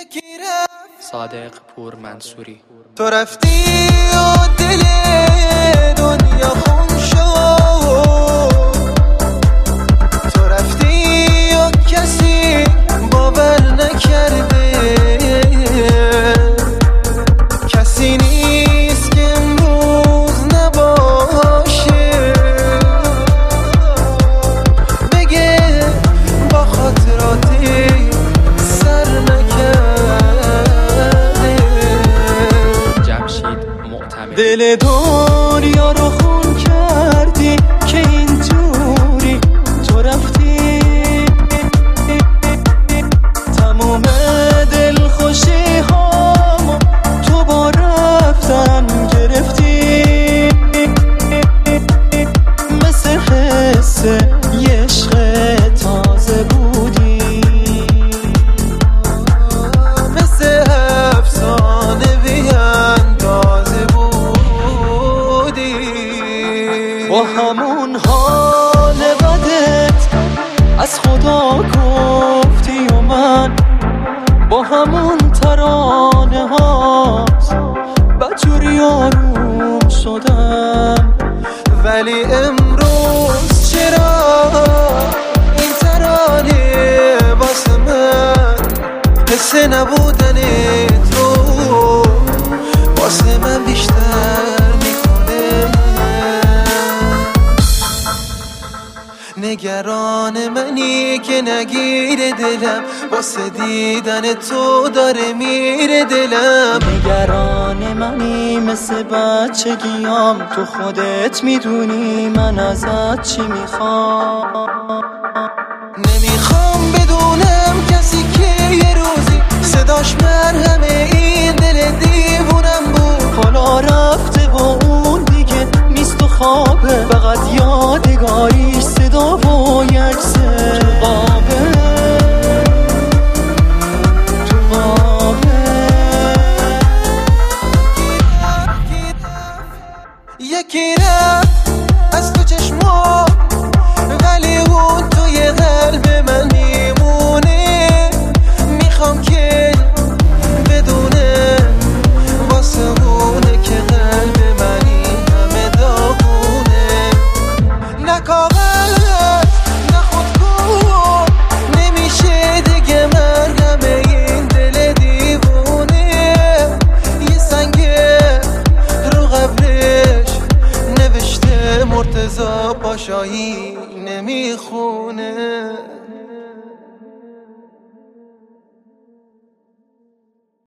صادق پور منصوری. تو رفتی و دل دنیا خون شد، تو رفتی و کسی باور نکرده، کسی نیست که امروز نباشه بگه با خاطراتی سر نکرده. جمشید معتمد. دل دنیا رو خون کردی که اینجوری تو رفتی، تموم دل خوشی هامو تو با رفتن گرفتی، مثل حس یه عشق تازه بودی، مثل افسانه بی‌اندازه بودی، با همون حال بدت از خدا گفتی و من با همون ترانه هات بدجوری آروم شدم، ولی امروز چرا این ترانه واسه من حس نبودن تو واسه من بیشتر میکنه. نگران منی که نگیره دلم، واسه دیدن تو داره میره دلم. نگران منی مثل بچگیام، تو خودت میدونی من ازت چی میخوام. نمیخوام بدونم کسی که یه روزی صداش مرهمه این دل دیوونم بود، حالا رفته و اون دیگه نیست و خوابه، فقط یادگاریش صدا و یکسه تو قابه، تو قابه. یکی رفت از تو چشما، ولی اون توی قلب من میمونه، میخوام که